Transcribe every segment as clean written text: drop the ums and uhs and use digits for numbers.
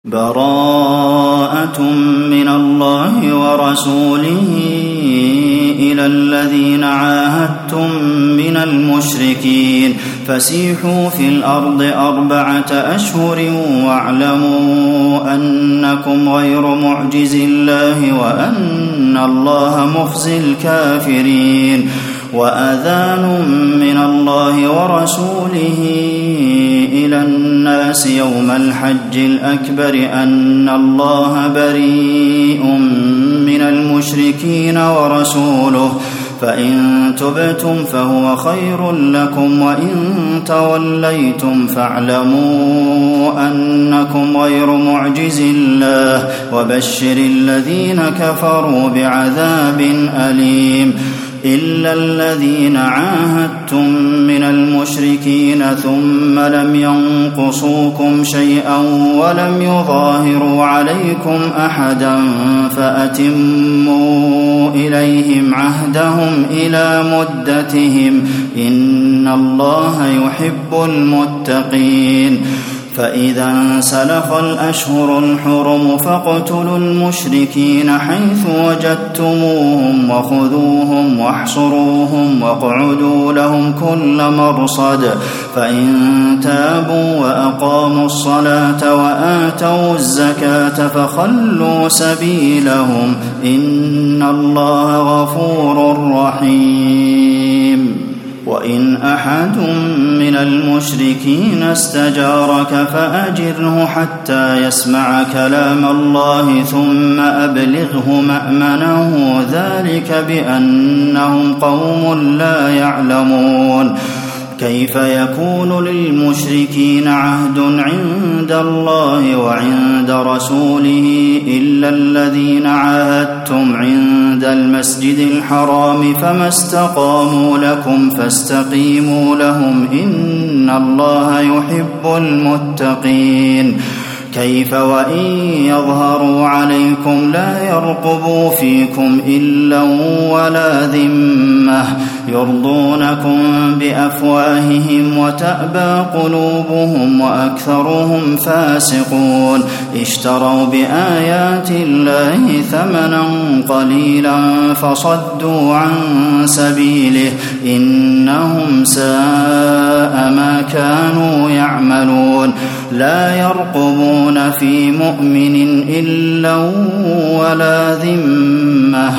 براءة من الله ورسوله إلى الذين عاهدتم من المشركين فسيحوا في الأرض 4 أشهر واعلموا أنكم غير معجز الله وأن الله مخزي الكافرين وأذان من الله ورسوله إلى الناس يوم الحج الأكبر أن الله بريء من المشركين ورسوله فإن تبتم فهو خير لكم وإن توليتم فاعلموا أنكم غير معجز الله وبشر الذين كفروا بعذاب أليم إلا الذين عاهدتم من المشركين ثم لم ينقصوكم شيئا ولم يظاهروا عليكم أحدا فأتموا إليهم عهدهم إلى مدتهم إن الله يحب المتقين فإذا انسلخ الأشهر الحرم فاقتلوا المشركين حيث وجدتموهم وخذوهم واحصروهم واقعدوا لهم كل مرصد فإن تابوا وأقاموا الصلاة وآتوا الزكاة فخلوا سبيلهم إن الله غفور رحيم وإن أحد من المشركين استجارك فأجره حتى يسمع كلام الله ثم أبلغه مأمنه ذلك بأنهم قوم لا يعلمون كيف يكون للمشركين عهد عند الله وعند رسوله إلا الذين عاهدتم عند المسجد الحرام فما استقاموا لكم فاستقيموا لهم إن الله يحب المتقين كيف وإن يظهروا عليكم لا يرقبوا فيكم إلا ولا ذمة يرضونكم بأفواههم وتأبى قلوبهم وأكثرهم فاسقون اشتروا بآيات الله ثمنا قليلا فصدوا عن سبيله إنهم ساء ما كانوا يعملون لا يرقبون في مؤمن إلا ولا ذمة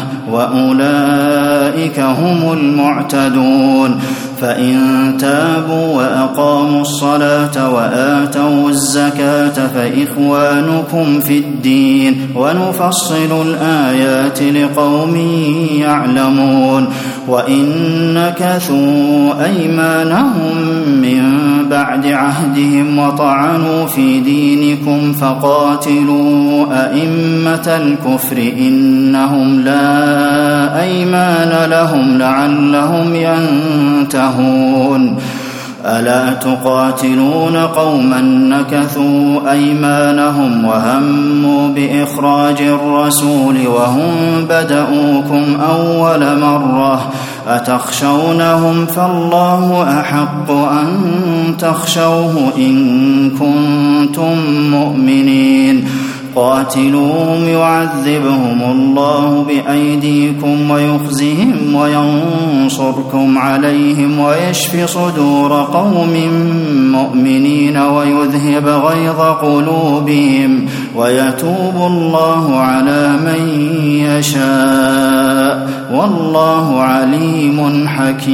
وأولئك هم المعتدون فإن تابوا وأقاموا الصلاة وآتوا الزكاة فإخوانكم في الدين ونفصل الآيات لقوم يعلمون وإن نكثوا أيمانهم من بعد عهدهم وطعنوا في دينكم فقاتلوا أئمة الكفر إنهم لا أيمان لهم لعلهم ينتهون ألا تقاتلون قوما نكثوا أيمانهم وهموا بإخراج الرسول وهم بدؤوكم أول مرة أتخشونهم فالله أحق أن تخشوه إن كنتم مؤمنين قاتلوهم يعذبهم الله بأيديكم ويخزهم وينصركم عليهم ويشف صدور قوم مؤمنين ويذهب غيظ قلوبهم ويتوب الله على من يشاء والله عليم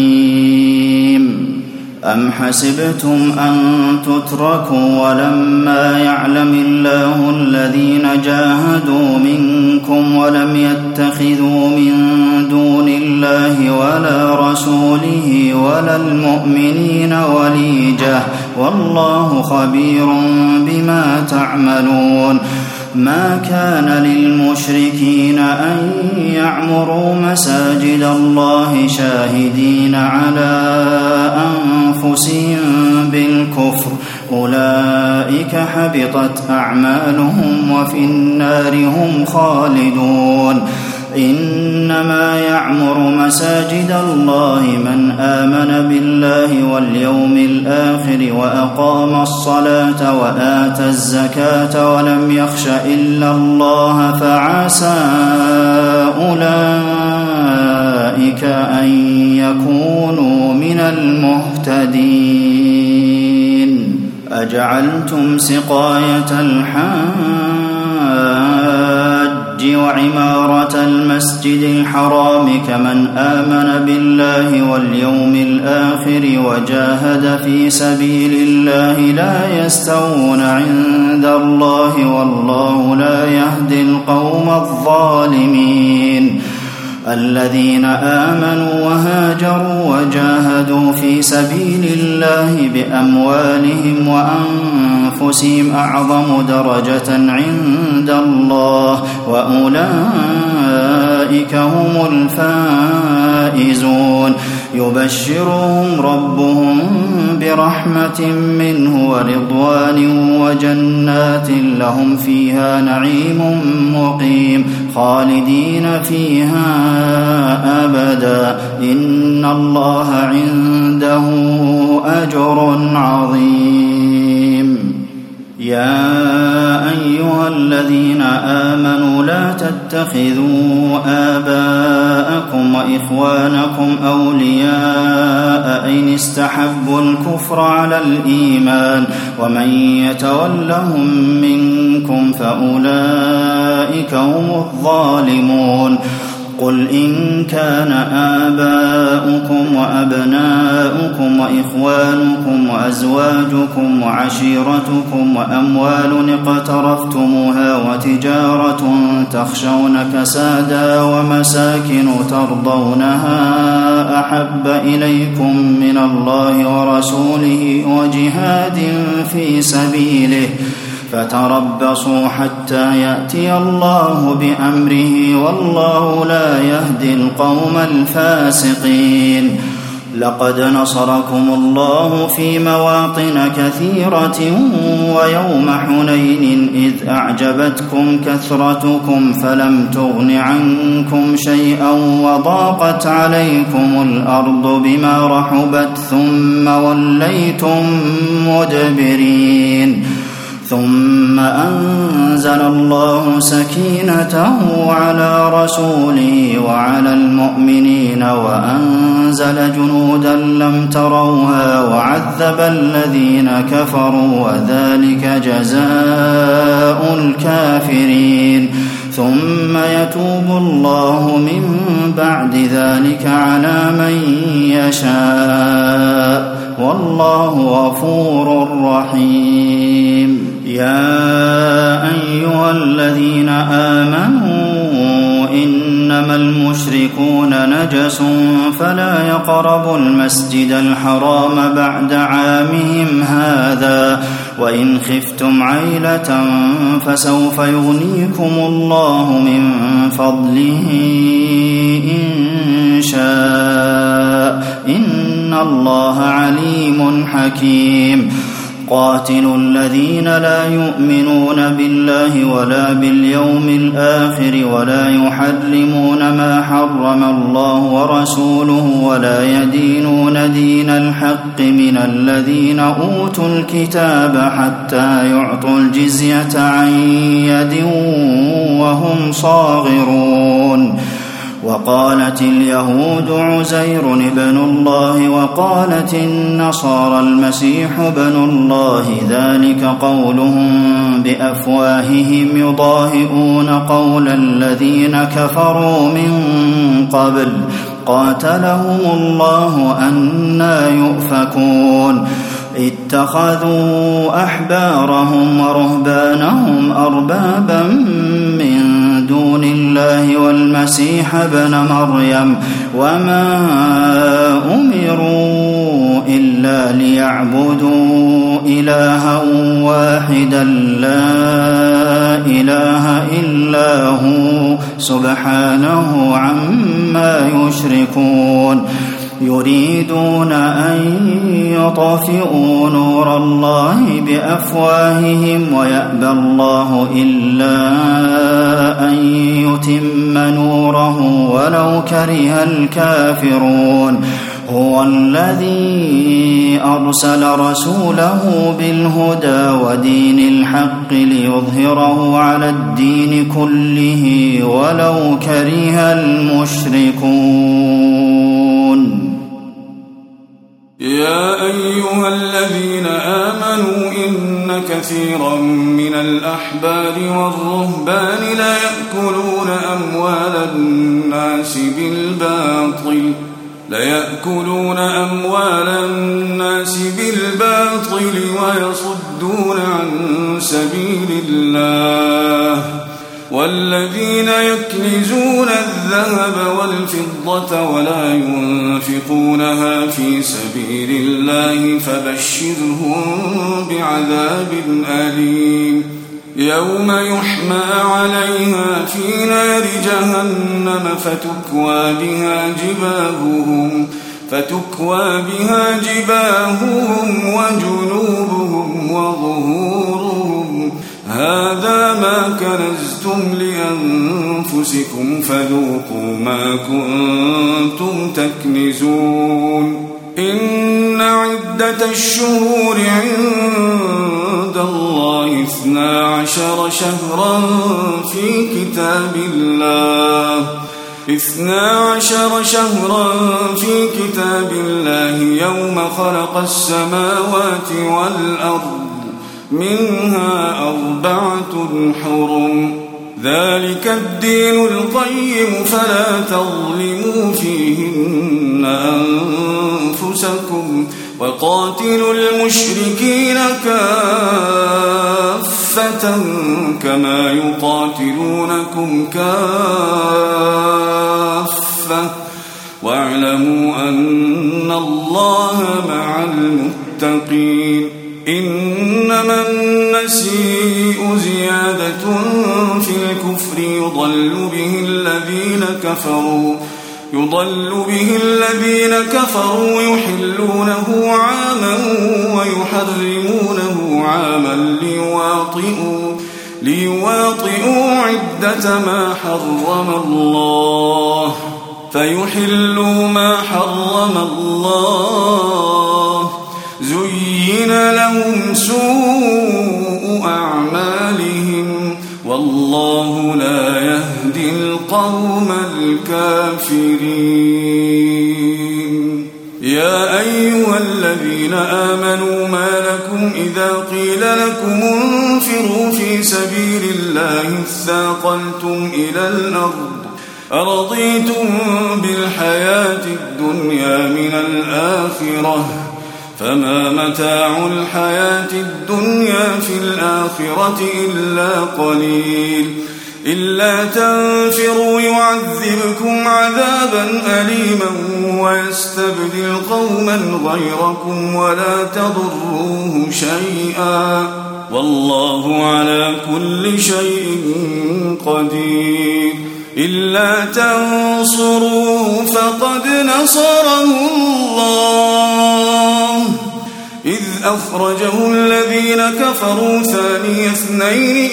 حكيم أم حسبتم أن تتركوا ولما يعلم الله الذين جاهدوا منكم ولم يتخذوا من دون الله ولا رسوله ولا المؤمنين وليجة والله خبير بما تعملون ما كان للمشركين أن يعمروا مساجد الله شاهدين على أنفسهم بالكفر أولئك حبطت أعمالهم وفي النار هم خالدون إنما يعمر مساجد الله من آمن بالله واليوم الآخر وأقام الصلاة وآتى الزكاة ولم يخش إلا الله فعسى أولئك أن يكونوا من المهتدين. أجعلتم سقاية الحاج وعمارة المسجد الحرام كمن آمن بالله واليوم الآخر وجاهد في سبيل الله لا يستوون عند الله والله لا يهدي القوم الظالمين. الذين آمنوا وهاجروا وجاهدوا في سبيل الله بأموالهم وأنفسهم أعظم درجة عند الله وأولئك هم الفائزون. يبشرهم ربهم برحمة منه ورضوان وجنات لهم فيها نعيم مقيم خالدين فيها أبدا إن الله عنده أجر عظيم. يا أيها الذين آمنوا لا تتخذوا آباءكم وإخوانكم أولياء إن استحبوا الكفر على الإيمان ومن يتولهم منكم فأولئك هم الظالمون. قل إن كان آباؤكم وأبناؤكم وإخوانكم وأزواجكم وعشيرتكم وأموال اقترفتموها وتجارة تخشون كسادها ومساكن ترضونها أحب إليكم من الله ورسوله وجهاد في سبيله فتربصوا حتى يأتي الله بأمره والله لا يهدي القوم الفاسقين. لقد نصركم الله في مواطن كثيرة ويوم حنين إذ أعجبتكم كثرتكم فلم تغن عنكم شيئا وضاقت عليكم الأرض بما رحبت ثم وليتم مدبرين. ثم أنزل الله سكينته على رسوله وعلى المؤمنين وأنزل جنودا لم تروها وعذب الذين كفروا وذلك جزاء الكافرين. ثم يتوب الله من بعد ذلك على من يشاء والله غفور رحيم. يا أيها الذين آمنوا إنما المشركون نجس فلا يقربوا المسجد الحرام بعد عامهم هذا وإن خفتم عيلة فسوف يغنيكم الله من فضله إن شاء إن الله عليم حكيم. قاتلوا الذين لا يؤمنون بالله ولا باليوم الآخر ولا يحرمون ما حرم الله ورسوله ولا يدينون دين الحق من الذين أوتوا الكتاب حتى يعطوا الجزية عن يد وهم صاغرون. وقالت اليهود عزير ابن الله وقالت النصارى المسيح ابن الله ذلك قولهم بأفواههم يضاهئون قول الذين كفروا من قبل قاتلهم الله أنى يؤفكون. اتخذوا أحبارهم ورهبانهم أربابا من دون الله والمسيح ابن مريم وما أمروا إلا ليعبدوا إلها واحدا لا إله إلا هو سبحانه عما يشركون. يريدون أن يطفئوا نور الله بأفواههم ويأبى الله إلا أن يتم نوره ولو كره الكافرون هو الذي أرسل رسوله بالهدى ودين الحق ليظهره على الدين كله ولو كره المشركون. يا أيها الذين آمنوا إن كثيرا من الأحبار والرهبان ليأكلون أموال الناس بالباطل ويصدون عن سبيل الله والذين يكنزون الذهب والفضة ولا ينفقونها في سبيل الله فبشرهم بعذاب أليم يوم يحمى عليها في نار جهنم فتكوى بها جباههم وجنوبهم وظهورهم هذا ما كنزتم لأنفسكم فذوقوا ما كنتم تكنزون. إن عدة الشهور عند الله 12 شهرا في كتاب الله يوم خلق السماوات والأرض منها 4 حرم ذلك الدين القيم فلا تظلموا فيهن أنفسكم وقاتلوا المشركين كافة كما يقاتلونكم كافة واعلموا أن الله مع المتقين. إنما النسيء زيادة في الكفر يضل به الذين كفروا يحلونه عاما ويحرمونه عاما ليواطئوا عدة ما حرم الله فيحلوا ما حرم الله زين لهم سوء أعمالهم والله لا يهدي القوم الكافرين. يا أيها الذين آمنوا ما لكم إذا قيل لكم انفروا في سبيل الله اثاقلتم إلى الأرض أرضيتم بالحياة الدنيا من الآخرة فما متاع الحياة الدنيا في الآخرة إلا قليل. إلا تنفروا يعذبكم عذابا أليما ويستبدل قوما غيركم ولا تضروه شيئا والله على كل شيء قدير. إلا تنصروه فقد نصره الله إذ أخرجه الذين كفروا ثاني اثنين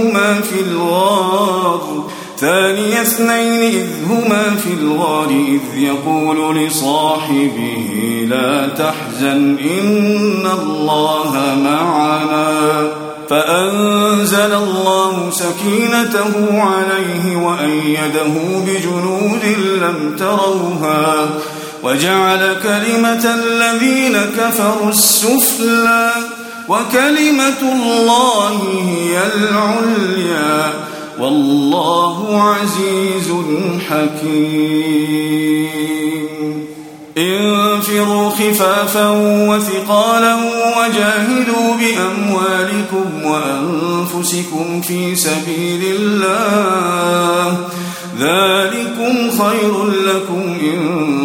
إذ هما في الغار إذ يقول لصاحبه لا تحزن إن الله معنا فأنزل الله سكينته عليه وأيده بجنود لم تروها وجعل كلمة الذين كفروا السفلى وكلمة الله هي العليا والله عزيز حكيم. انفروا خفافا وثقالا وجاهدوا بأموالكم وأنفسكم في سبيل الله ذلكم خير لكم إن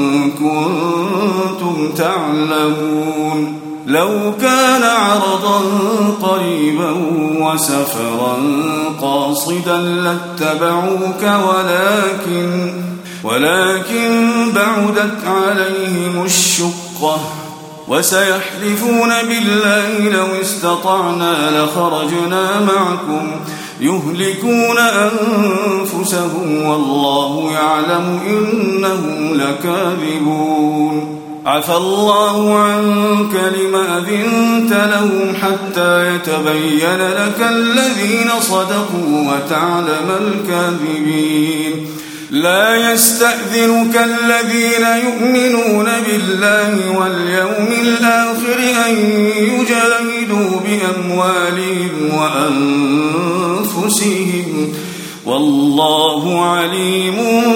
كنتم تعلمون. لو كان عرضا قريبا وسفرا قاصدا لاتبعوك ولكن بعدت عليهم الشقة وسيحلفون بالله لو استطعنا لخرجنا معكم يهلكون أنفسهم والله يعلم إنهم لكاذبون عفى الله عنك لما أذنت لهم حتى يتبين لك الذين صدقوا وتعلم الكاذبين لا يستأذنك الذين يؤمنون بالله واليوم الآخر أن يجاهدوا بأموالهم وأنفسهم والله عليم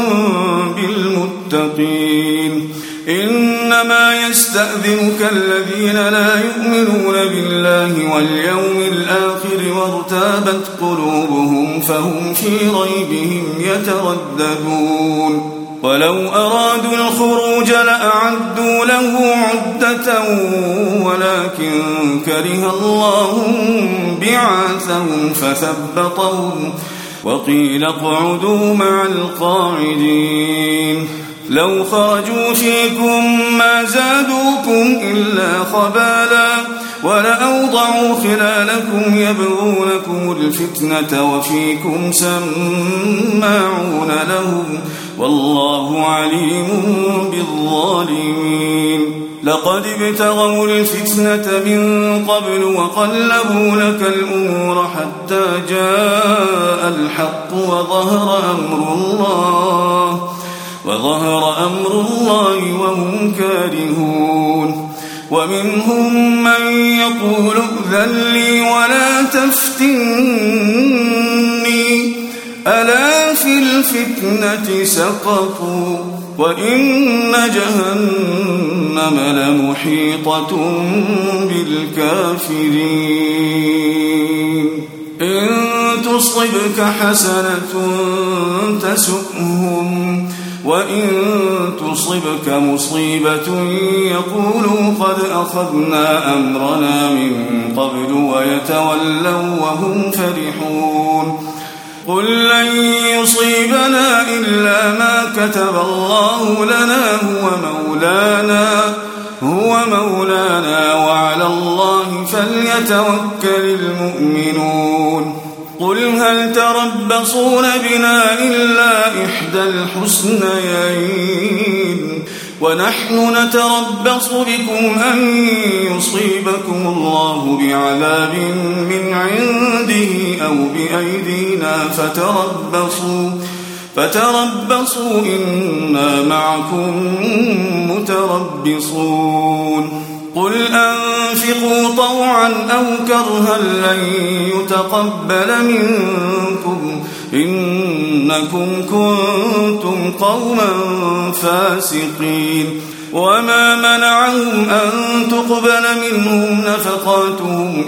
بالمتقين إنما يستأذنك الذين لا يؤمنون بالله واليوم الآخر وارتابت قلوبهم فهم في ريبهم يترددون ولو أرادوا الخروج لأعدوا له عدة ولكن كره الله بعاثهم فثبطهم وقيل اقعدوا مع القاعدين لو خرجوا فيكم ما زادوكم إلا خبالا ولأوضعوا خلالكم يبغونكم الفتنة وفيكم سماعون لهم والله عليم بالظالمين لقد ابتغوا الفتنة من قبل وقلبوا لك الأمور حتى جاء الحق وظهر أمر الله وهم كارهون ومنهم من يقول ائذن لي ولا تفتني ألا في الفتنة سقطوا وإن جهنم لمحيطة بالكافرين إن تصبك حسنة تسؤهم وإن تصبك مصيبة يقولوا قد أخذنا أمرنا من قبل ويتولوا وهم فرحون قل لن يصيبنا إلا ما كتب الله لنا هو مولانا وعلى الله فليتوكل المؤمنون قل هل تربصون بنا إلا إحدى الحسنيين ونحن نتربص بكم أن يصيبكم الله بعذاب من عنده أو بأيدينا فتربصوا إنا معكم متربصون قل أنفقوا طوعا أو كرها لن يتقبل منكم إنكم كنتم قوما فاسقين وما منعهم أن تقبل منهم نفقاتهم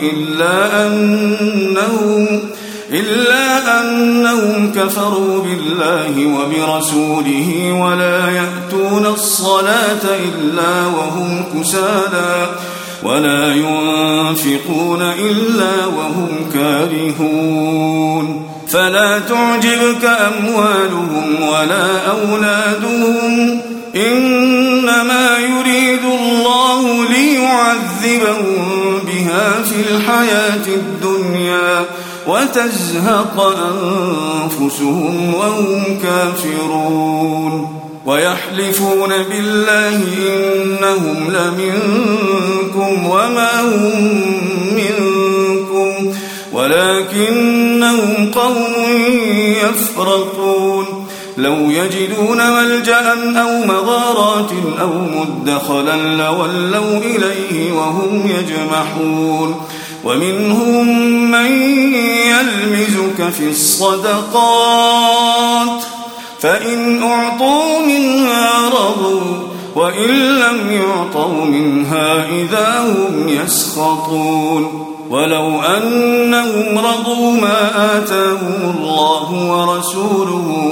إلا أنهم كفروا بالله وبرسوله ولا يأتون الصلاة إلا وهم كسالى ولا ينفقون إلا وهم كارهون فلا تعجبك أموالهم ولا أولادهم إنما يريد الله ليعذبهم بها في الحياة الدنيا وتزهق أنفسهم وهم كافرون ويحلفون بالله إنهم لمنكم وما هم منكم ولكنهم قوم يفرقون لو يجدون ملجأ أو مغارات أو مدخلا لولوا إليه وهم يجمحون ومنهم من يلمزك في الصدقات فإن أعطوا منها رضوا وإن لم يعطوا منها إذا هم يسخطون ولو أنهم رضوا ما آتاهم الله ورسوله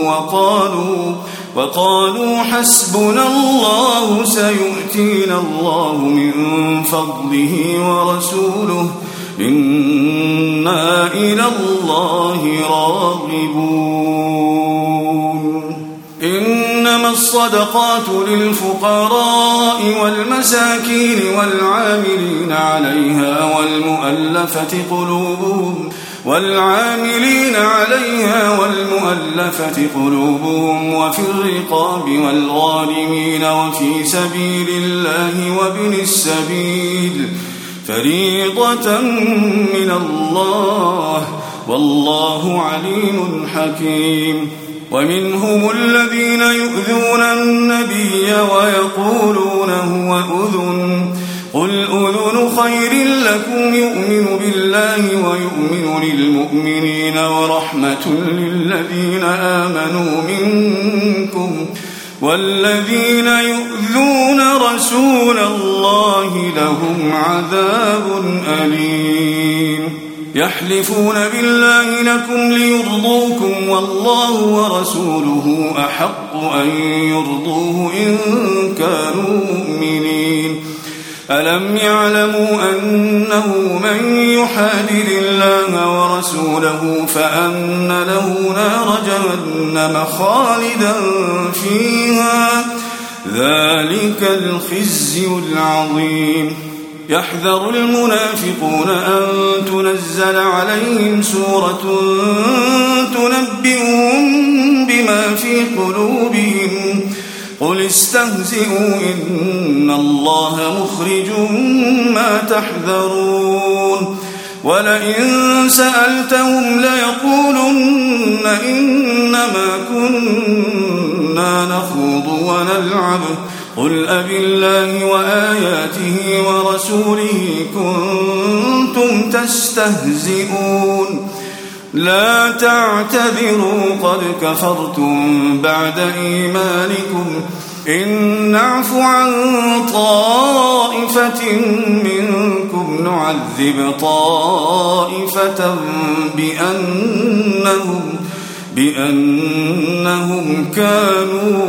وقالوا حسبنا الله سيؤتينا الله من فضله ورسوله إنا إلى الله راغبون إنما الصدقات للفقراء والمساكين والعاملين عليها والمؤلفة قلوبهم والعاملين عليها والمؤلفة قلوبهم وفي الرقاب والغارمين وفي سبيل الله وابن السبيل فريضة من الله والله عليم حكيم. ومنهم الذين يؤذون النبي ويقولون هو أذن قل أذن خير لكم يؤمن بالله ويؤمن للمؤمنين ورحمة للذين آمنوا منكم والذين يؤذون رسول الله لهم عذاب أليم. يحلفون بالله لكم ليرضوكم والله ورسوله أحق أن يرضوه إن كانوا مؤمنين. ألم يعلموا أنه من يحادد الله ورسوله فأن له نار جهنم خالدا فيها ذلك الخزي العظيم. يحذر المنافقون أن تنزل عليهم سورة تنبئهم بما في قلوبهم قل استهزئوا إن الله مخرج ما تحذرون. ولئن سألتهم ليقولن إنما كنا نخوض ونلعب قل أبالله وآياته ورسوله كنتم تستهزئون لا تعتذروا قد كفرتم بعد إيمانكم إن نعف عن طائفة منكم نعذب طائفة بأنهم كانوا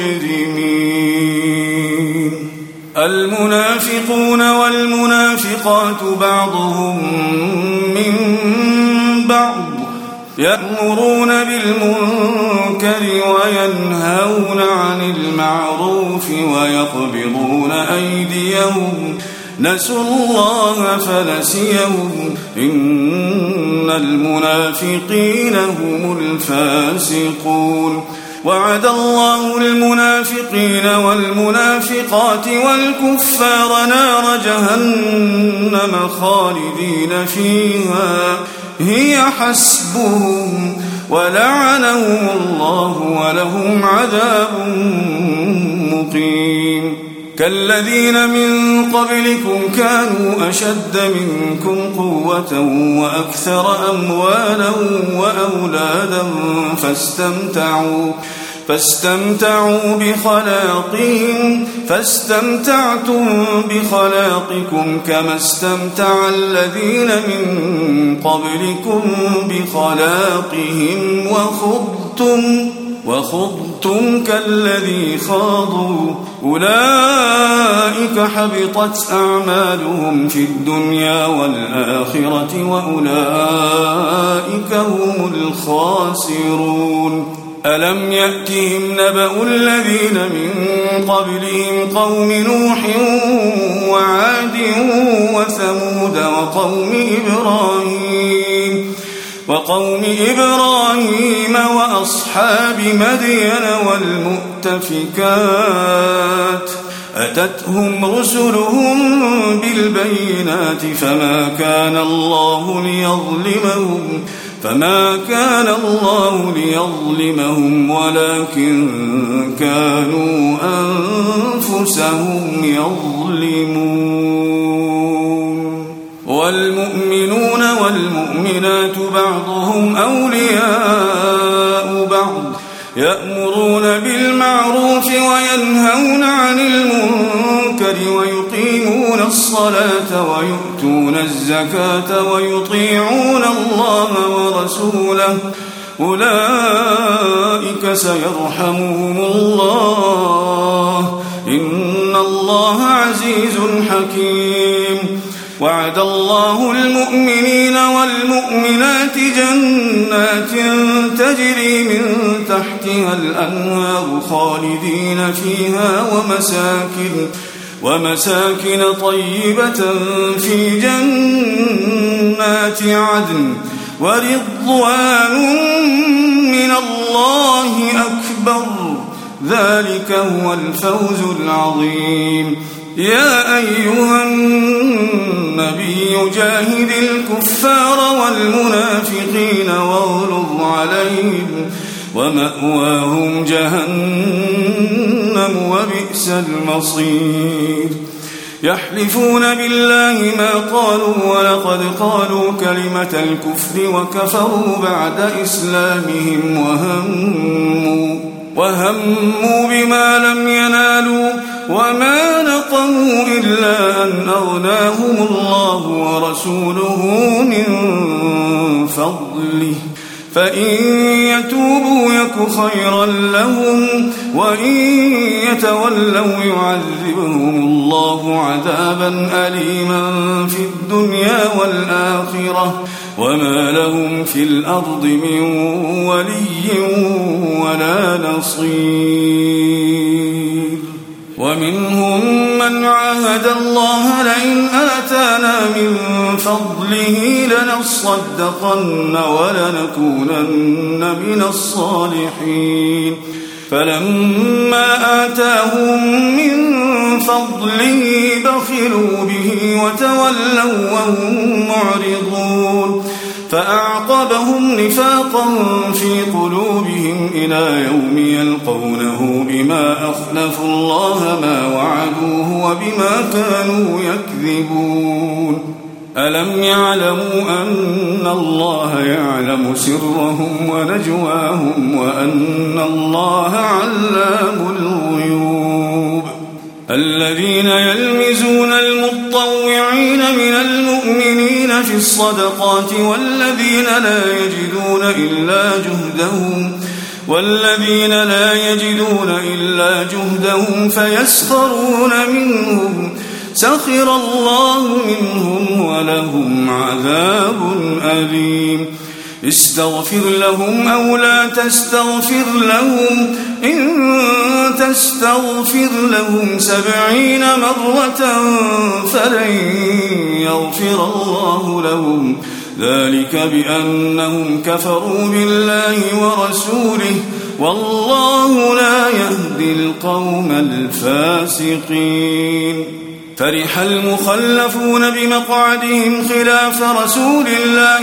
مجرمين. المنافقون والمنافقات بعضهم من بعض يأمرون بالمنكر وينهون عن المعروف ويقبضون أيديهم نسوا الله فنسيهم إن المنافقين هم الفاسقون. وعد الله المنافقين والمنافقات والكفار نار جهنم خالدين فيها هي حسبهم ولعنهم الله ولهم عذاب مقيم. كالذين من قبلكم كانوا أشد منكم قوة وأكثر أموالا وأولادا فاستمتعوا بخلاقهم فاستمتعتم بخلاقكم كما استمتع الذين من قبلكم بخلاقهم وخضتم كالذي خاضوا أولئك حبطت أعمالهم في الدنيا والآخرة وأولئك هم الخاسرون. ألم يأتهم نبأ الذين من قبلهم قوم نوح وعاد وثمود وقوم إبراهيم وأصحاب مدين والمؤتفكات أتتهم رسلهم بالبينات فما كان الله ليظلمهم ولكن كانوا أنفسهم يظلمون. والمؤمنون والمؤمنات بعضهم أولياء بعض يأمرون بالمعروف وينهون عن المنكر ويقيمون الصلاة ويؤتون الزكاة ويطيعون الله ورسوله أولئك سيرحمهم الله إن الله عزيز حكيم. وعد الله المؤمنين والمؤمنات جنات تجري من تحتها الأنهار خالدين فيها ومساكن طيبة في جنات عدن ورضوان من الله أكبر، ذلك هو الفوز العظيم. يا أيها النبي جاهد الكفار والمنافقين واغلظ عليهم ومأواهم جهنم وبئس المصير. يحلفون بالله ما قالوا ولقد قالوا كلمة الكفر وكفروا بعد إسلامهم وهموا بما لم ينالوا وما نقموا إلا أن أغناهم الله ورسوله من فضله، فإن يتوبوا يك خيرا لهم وإن يتولوا يعذبهم الله عذابا أليما في الدنيا والآخرة وما لهم في الأرض من ولي ولا نصير. ومنهم من عاهد الله لئن آتانا من فضله لنصدقن ولنكونن من الصالحين، فلما آتاهم من فضله بخلوا به وتولوا وهم معرضون، فأعقبهم نفاقا في قلوبهم إلى يوم يلقونه بما أخلفوا الله ما وعدوه وبما كانوا يكذبون. ألم يعلموا أن الله يعلم سرهم ونجواهم وأن الله علام الغيوب. الذين يلمزون المطوعين من المؤمنين في الصدقات والذين لا يجدون إلا جهدهم فيسخرون منهم سخر الله منهم ولهم عذاب أليم. استغفر لهم أو لا تستغفر لهم إن تستغفر لهم 70 مرة فلن يغفر الله لهم، ذلك بأنهم كفروا بالله ورسوله والله لا يهدي القوم الفاسقين. فرح المخلفون بمقعدهم خلاف رسول الله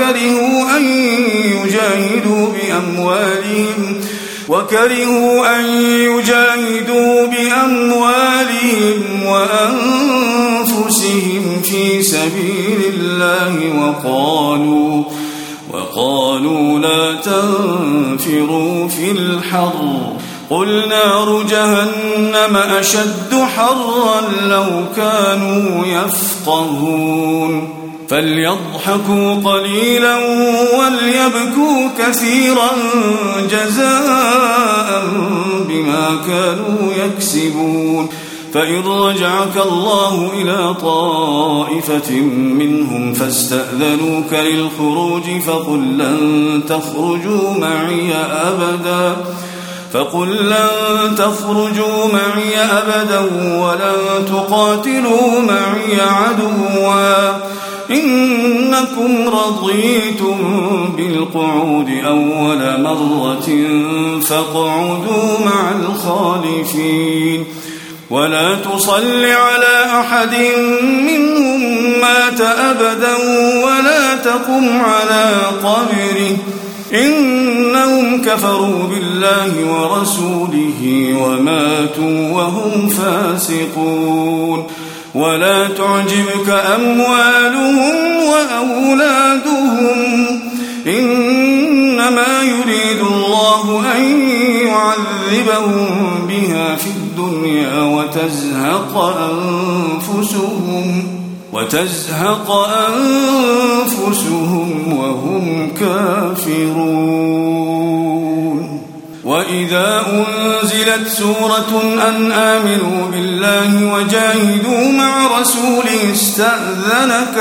وكرهوا أن يجاهدوا بأموالهم وأنفسهم في سبيل الله وقالوا لا تنفروا في الحر قل نار جهنم أشد حرا لو كانوا يفقهون. فليضحكوا قليلا وليبكوا كثيرا جزاء بما كانوا يكسبون. فإن رجعك الله إلى طائفة منهم فاستأذنوك للخروج فقل لن تخرجوا معي أبدا ولن تقاتلوا معي عدوا إنكم رضيتم بالقعود أول مرة فاقعدوا مع الخالفين. ولا تصل على أحد منهم مات أبدا ولا تقم على قبره إنهم كفروا بالله ورسوله وماتوا وهم فاسقون. ولا تعجبك أموالهم وأولادهم إنما يريد الله أن يعذبهم بها في الدنيا وتزهق أنفسهم وهم كافرون. وإذا أنزلت سورة أن آمنوا بالله وجاهدوا مع رسوله استأذنك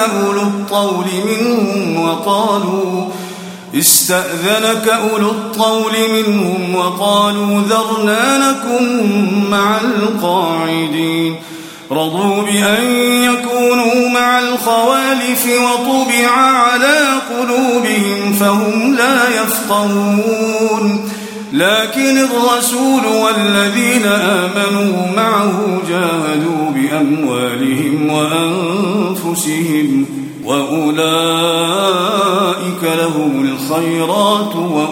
أولو الطول منهم وقالوا ذرنا لكم مع القاعدين. رضوا بأن يكونوا مع الخوالف وطبع على قلوبهم فهم لا يفقهون لكن الرسول والذين آمنوا معه جاهدوا بأموالهم وأنفسهم وأولئك لهم الخيرات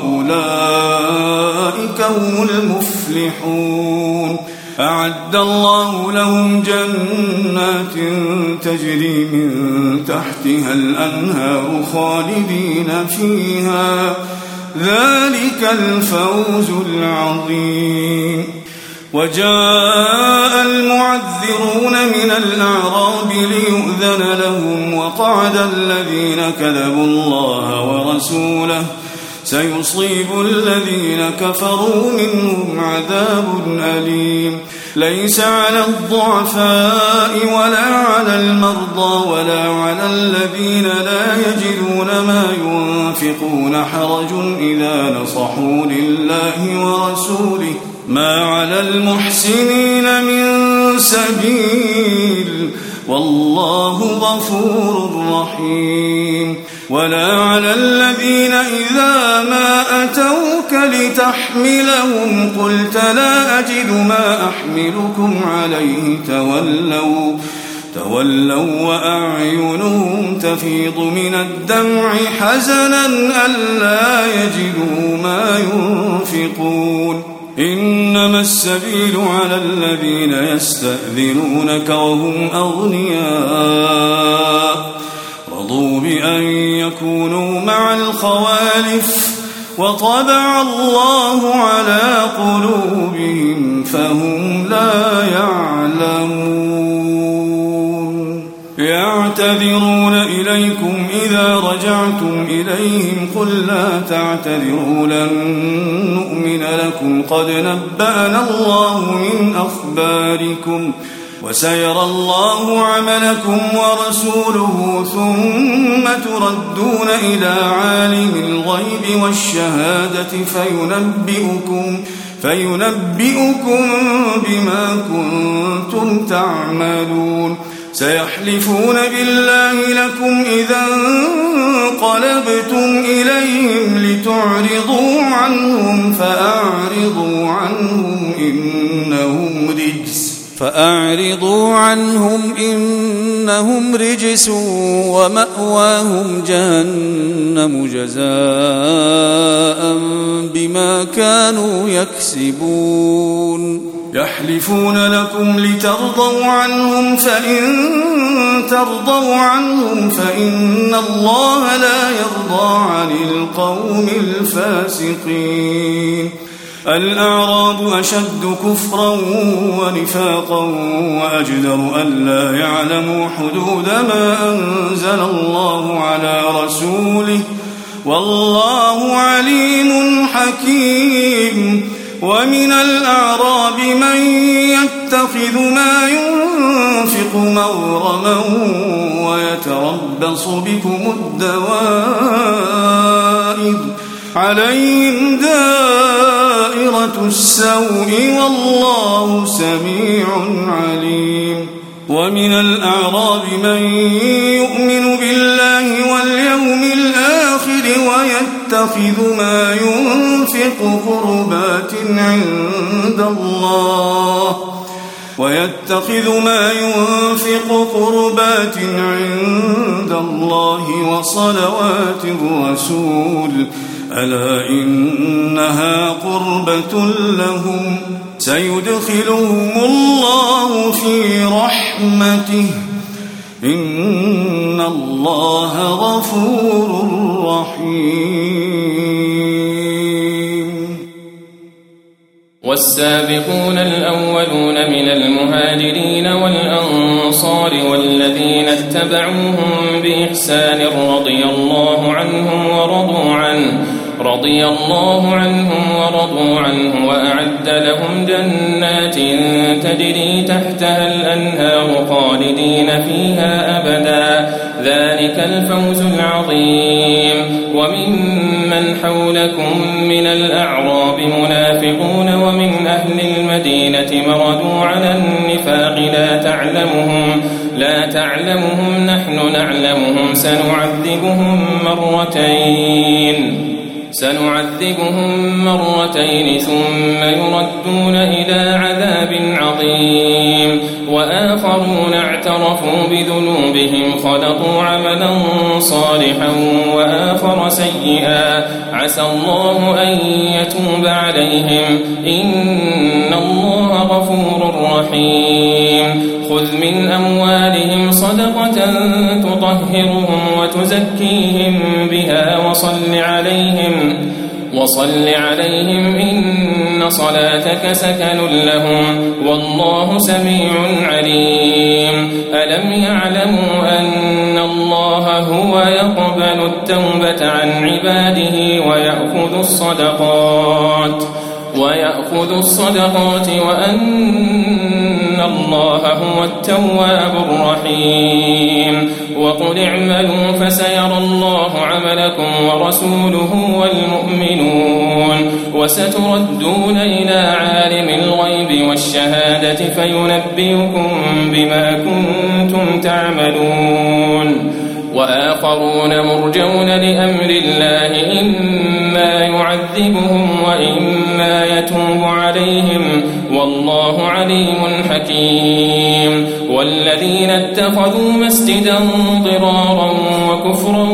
وأولئك هم المفلحون أعد الله لهم جنات تجري من تحتها الأنهار خالدين فيها ذلك الفوز العظيم وجاء المعذرون من الأعراب ليؤذن لهم وقعد الذين كذبوا الله ورسوله سيصيب الذين كفروا منهم عذاب أليم ليس على الضعفاء ولا على المرضى ولا على الذين لا يجدون ما ينفقون حرج إذا نصحوا لله ورسوله ما على المحسنين من سبيل والله غفور رحيم ولا على الذين إذا ما أتوك لتحملهم قلت لا أجد ما أحملكم عليه تولوا وأعينهم تفيض من الدمع حزنا ألا يجدوا ما ينفقون إنما السبيل على الذين يستأذنونك وهم أغنياء رضوا بأن يكونوا مع الخوالف وطبع الله على قلوبهم فهم لا يعلمون يعتذرون إليكم إذا رجعتم إليهم قل لا تعتذروا لن نؤمن لكم قد نبأنا الله من أخباركم وسيرى الله عملكم ورسوله ثم تردون إلى عالم الغيب والشهادة فينبئكم بما كنتم تعملون سيحلفون بالله لكم إذا انقلبتم إليهم لتعرضوا عنهم فأعرضوا عنهم إنهم رجس ومأواهم جهنم جزاء بما كانوا يكسبون يحلفون لكم لترضوا عنهم فإن ترضوا عنهم فإن الله لا يرضى عن القوم الفاسقين الأعراب أشد كفرا ونفاقا وأجدر ألا يعلموا حدود ما أنزل الله على رسوله والله عليم حكيم ومن الأعراب من يتخذ ما ينفق مغرما ويتربص بكم الدوائر عليهم دائرة السوء والله سميع عليم ومن الأعراب من يؤمن بالله واليوم الآخر ويتخذ ما ينفق قربات عند الله وصلوات الرسول ألا إنها قربة لهم سيدخلهم الله في رحمته إن الله غفور رحيم والسابقون الأولون من المهاجرين والأنصار والذين اتبعوهم بإحسان رضي الله عنهم ورضوا عنه وأعد لهم جنات تجري تحتها الأنهار خالدين فيها أبدا ذلك الفوز العظيم وممن حولكم من الأعراب منافقون المنافقون ومن أهل المدينة مردوا على النفاق لا تعلمهم نحن نعلمهم سنعذبهم مرتين ثم يردون إلى عذاب عظيم وآخرون اعترفوا بذنوبهم خلطوا عملا صالحا وآخر سيئا عسى الله أن يتوب عليهم إن الله غفور رحيم خذ من أموالهم صدقة تطهرهم وتزكيهم بها وصل عليهم إن صلاتك سكن لهم والله سميع عليم ألم يعلموا أن الله هو يقبل التوبة عن عباده ويأخذ الصدقات وأن الله هو التواب الرحيم وقل اعملوا فسيرى الله عملكم ورسوله والمؤمنون وستردون إلى عالم الغيب والشهادة فينبئكم بما كنتم تعملون وآخرون مرجون لأمر الله إما يعذبهم وإما يتوب عليهم والله عليم حكيم والذين اتخذوا مسجدا ضرارا وكفرا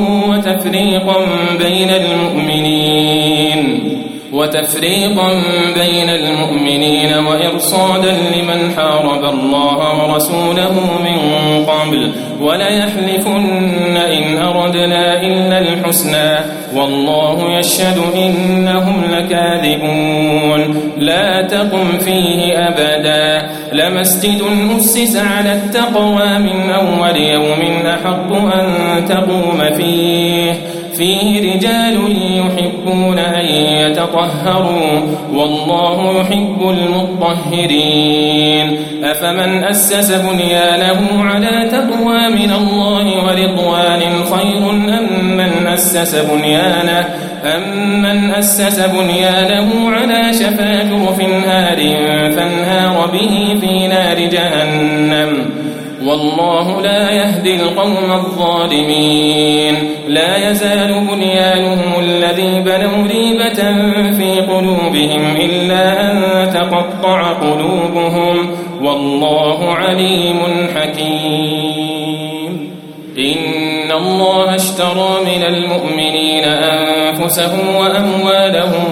وتفريقا بين المؤمنين وإرصادا لمن حارب الله ورسوله من قبل وليحلفن إن أردنا إلا الحسنى والله يشهد إنهم لكاذبون لا تقم فيه أبدا لمسجد أسس على التقوى من أول يوم أحق أن تقوم فيه رجال يحبون أن يتطهروا والله يحب المطهرين أفمن أسس بنيانه على تقوى من الله ورضوان خير أم من أسس بنيانه على شفا جرف هار فانهار به في نار جهنم والله لا يهدي القوم الظالمين لا يزال بنيانهم الذي بنوا ريبة في قلوبهم إلا أن تقطع قلوبهم والله عليم حكيم إن الله اشترى من المؤمنين أنفسهم وأموالهم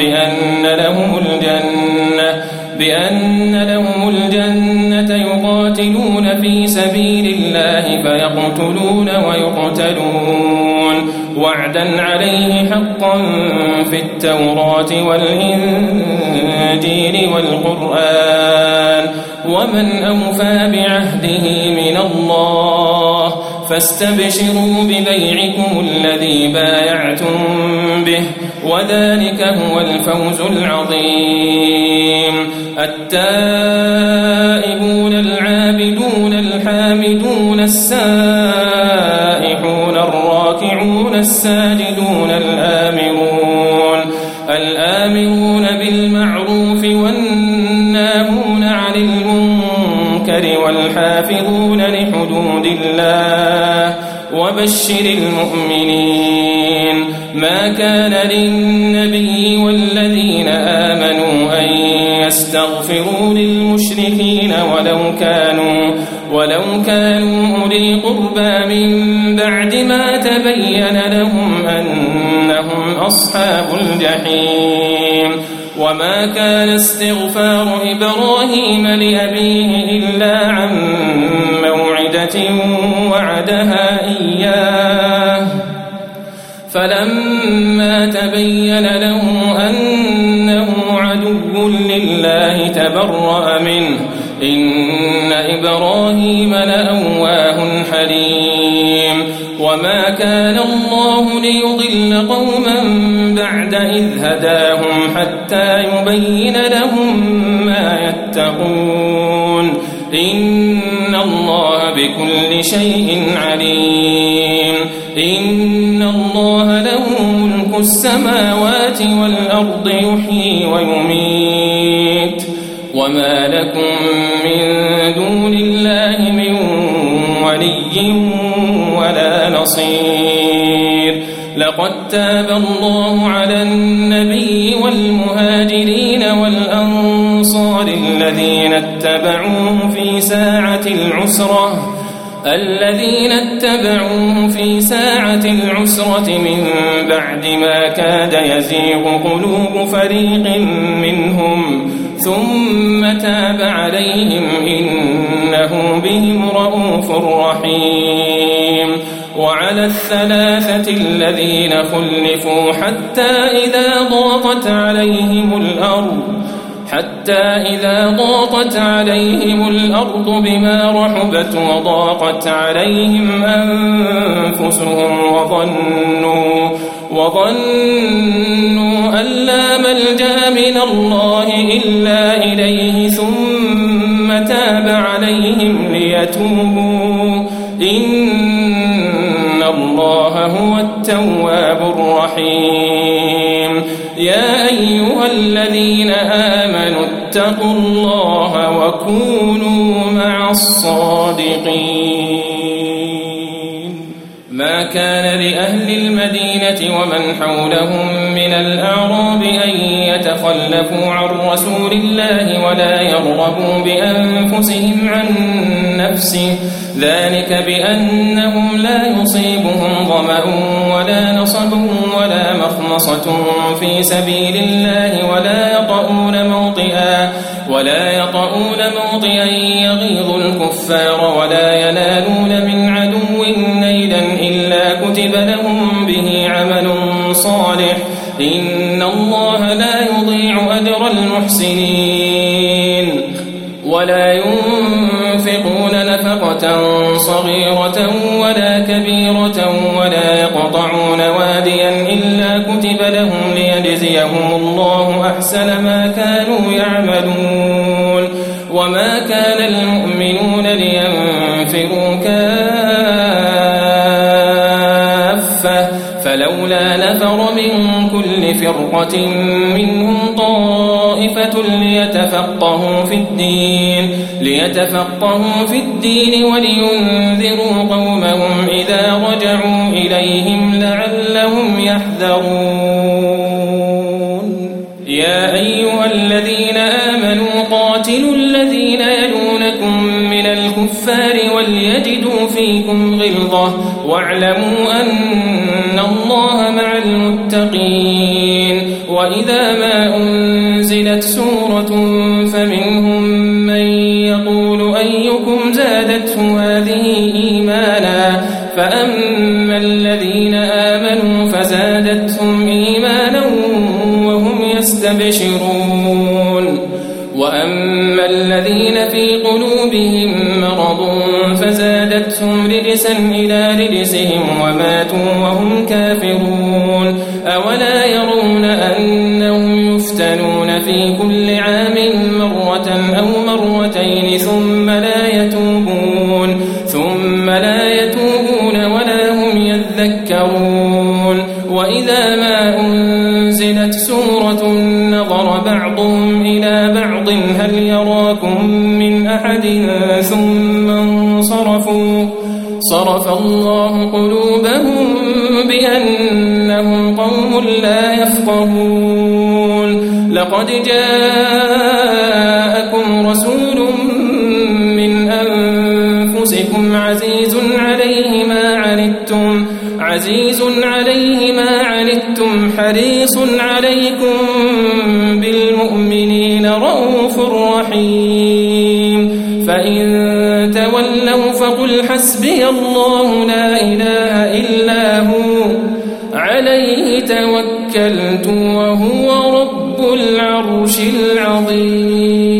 بأن لهم الجنة يقاتلون في سبيل الله فيقتلون ويقتلون وعدا عليه حقا في التوراة والإنجيل والقرآن ومن أوفى بعهده من الله فاستبشروا ببيعكم الذي بايعتم به وذلك هو الفوز العظيم التائبون العابدون الحامدون السائحون الراكعون الساجدون الآمرون بالمعروف والناهون عن المنكر والحافظون لحدود الله وبشر المؤمنين ما كان للنبي والذين آمنوا أن يستغفروا للمشركين ولو كانوا أولي قربى من بعد ما تبين لهم أنهم أصحاب الجحيم وما كان استغفار إبراهيم لأبيه إلا عن موعدة وعدها إياه فلما تبين له أنه عدو لله تبرأ منه إن إبراهيم لأواه حليم وما كان الله ليضل قوما بعد إذ هداهم حتى يبين لهم ما يتقون إن الله بكل شيء عليم إن الله له ملك السماوات والأرض يحيي ويميت وما لكم من دون الله من ولي ولا نصير لقد تاب الله على النبي والمهاجرين والأنصار الذين اتبعوه في ساعة العسرة من بعد ما كاد يزيغ قلوب فريق منهم ثم تاب عليهم إنه بهم رءوف رحيم وعلى الثلاثة الذين خلفوا حتى إذا ضاقت عليهم الأرض بما رحبت وضاقت عليهم أنفسهم وظنوا أن لا ملجأ من الله إلا إليه ثم تاب عليهم ليتوبوا إن الله هو التواب الرحيم يا أيها الذين آمنوا اتقوا الله وكونوا مع الصادقين ما كان لأهل المدينة ومن حولهم من الأعراب أن يتخلفوا عن رسول الله ولا يرغبوا بأنفسهم عن نفسه ذلك بأنهم لا يصيبهم ظمأ ولا نصب ولا مخمصة في سبيل الله ولا يطؤون موطئا يغيظ الكفار ولا ينالون من عدو نيلا إلا كتب لهم به عمل صالح إن الله لا يضيع أجر المحسنين ولا ينفقون نفقة صغيرة ولا كبيرة ولا يقطعون واديا إلا كتب لهم ليجزيهم الله أحسن ما كانوا يعملون وما كان المؤمنون لينفروا كافة فلولا نفر من كل فرقة منهم طائفة ليتفقهوا في الدين ولينذروا قومهم إذا رجعوا إليهم لعلهم يحذرون يا أيها الذين آمنوا قاتلوا الذين يلونكم من الكفار وليجدوا فيكم غلظة واعلموا أن الله مع المتقين وإذا ما أنزلت سورة فمنهم من يقول أيكم زادته هذه إيمانا فأما الذين آمنوا فزادتهم إيمانا وهم يستبشرون وأما الذين في قلوبهم مرض فزادتهم رجسا إلى رجسهم وماتوا وهم كافرون أولا يرون أنهم يفتنون في كل عام مرة أو مرتين ثم لا يتوبون ولا هم يذكرون وإذا ما أنزلت سورة نظر بعضهم إلى بعض هل يراكم من أحد ثم انصرفوا صرف الله قلوبهم بأنهم قوم لا يفقهون لقد جاءكم رسول من أنفسكم عزيز عليه ما عنتم حريص عليكم بالمؤمنين رؤوف رحيم فإن تولوا فقل حسبي الله لا إله إلا هو عليه توكلت وهو رب العرش العظيم